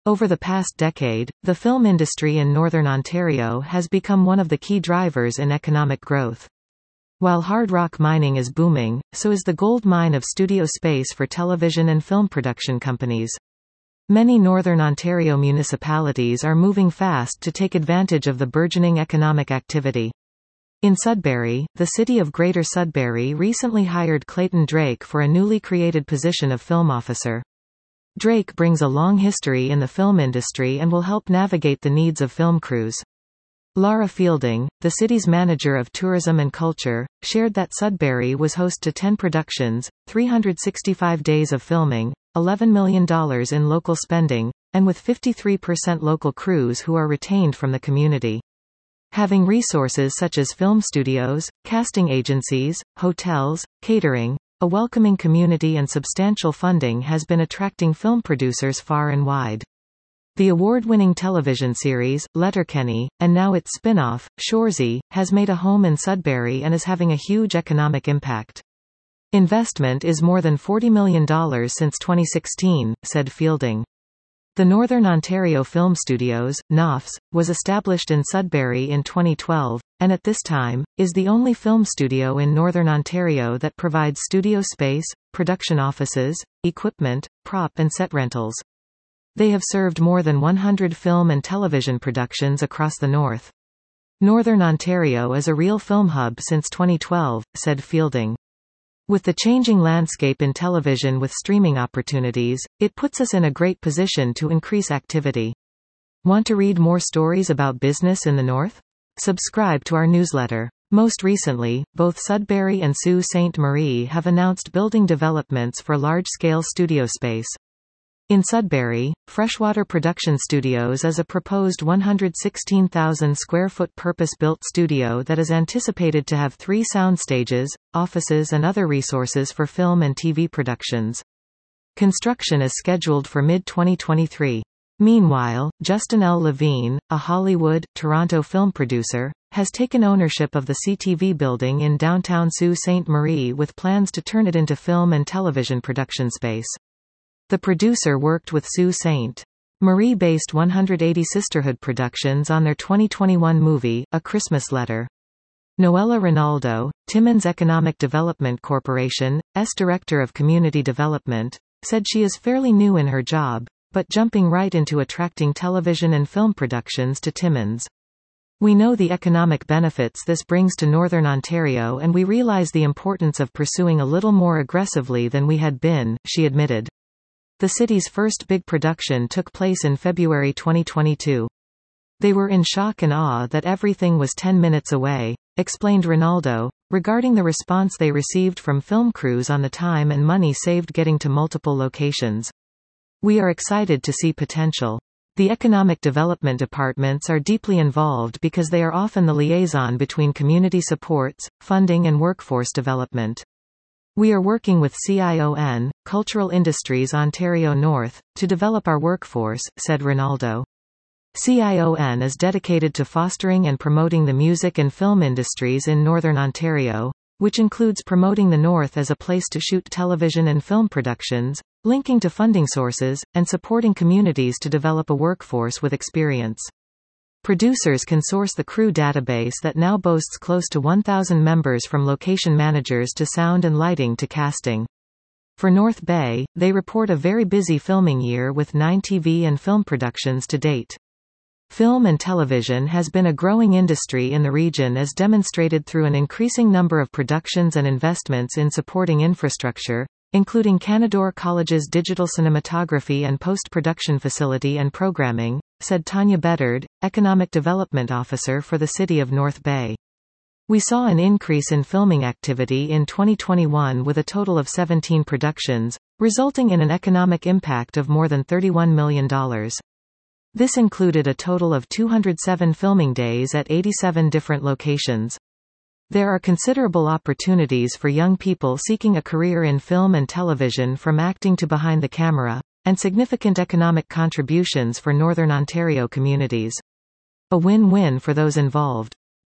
Over the past decade, the film industry in Northern Ontario has become one of the key drivers in economic growth. While hard rock mining is booming, so is the gold mine of studio space for television and film production companies. Many Northern Ontario municipalities are moving fast to take advantage of the burgeoning economic activity. In Sudbury, the city of Greater Sudbury recently hired Clayton Drake for a newly created position of film officer. Drake brings a long history in the film industry and will help navigate the needs of film crews. Laura Fielding, the city's manager of tourism and culture, shared that Sudbury was host to 10 productions, 365 days of filming, $11 million in local spending, and with 53% local crews who are retained from the community. Having resources such as film studios, casting agencies, hotels, catering, a welcoming community and substantial funding has been attracting film producers far and wide. The award-winning television series, Letterkenny, and now its spin-off, Shoresy, has made a home in Sudbury and is having a huge economic impact. Investment is more than $40 million since 2016, said Fielding. The Northern Ontario Film Studios, NOFS, was established in Sudbury in 2012, and at this time, is the only film studio in Northern Ontario that provides studio space, production offices, equipment, prop and set rentals. They have served more than 100 film and television productions across the north. Northern Ontario is a real film hub since 2012, said Fielding. With the changing landscape in television with streaming opportunities, it puts us in a great position to increase activity. Want to read more stories about business in the North? Subscribe to our newsletter. Most recently, both Sudbury and Sault Ste. Marie have announced building developments for large-scale studio space. In Sudbury, Freshwater Production Studios is a proposed 116,000 square foot purpose-built studio that is anticipated to have 3 sound stages, offices and other resources for film and TV productions. Construction is scheduled for mid-2023. Meanwhile, Justin L. Levine, a Hollywood, Toronto film producer, has taken ownership of the CTV building in downtown Sault Ste. Marie with plans to turn it into film and television production space. The producer worked with Sault Ste. Marie-based 180 Sisterhood Productions on their 2021 movie, A Christmas Letter. Noella Rinaldo, Timmins Economic Development Corporation's Director of Community Development, said she is fairly new in her job, but jumping right into attracting television and film productions to Timmins. We know the economic benefits this brings to Northern Ontario and we realize the importance of pursuing a little more aggressively than we had been, she admitted. The city's first big production took place in February 2022. They were in shock and awe that everything was 10 minutes away, explained Rinaldo, regarding the response they received from film crews on the time and money saved getting to multiple locations. We are excited to see potential. The economic development departments are deeply involved because they are often the liaison between community supports, funding and workforce development. We are working with CION, Cultural Industries Ontario North, to develop our workforce, said Rinaldo. CION is dedicated to fostering and promoting the music and film industries in Northern Ontario, which includes promoting the North as a place to shoot television and film productions, linking to funding sources, and supporting communities to develop a workforce with experience. Producers can source the crew database that now boasts close to 1,000 members from location managers to sound and lighting to casting. For North Bay, they report a very busy filming year with 9 TV and film productions to date. Film and television has been a growing industry in the region as demonstrated through an increasing number of productions and investments in supporting infrastructure, including Canadore College's digital cinematography and post-production facility and programming, said Tanya Bedard, Economic Development Officer for the City of North Bay. We saw an increase in filming activity in 2021 with a total of 17 productions, resulting in an economic impact of more than $31 million. This included a total of 207 filming days at 87 different locations. There are considerable opportunities for young people seeking a career in film and television from acting to behind the camera, and significant economic contributions for Northern Ontario communities. A win-win for those involved.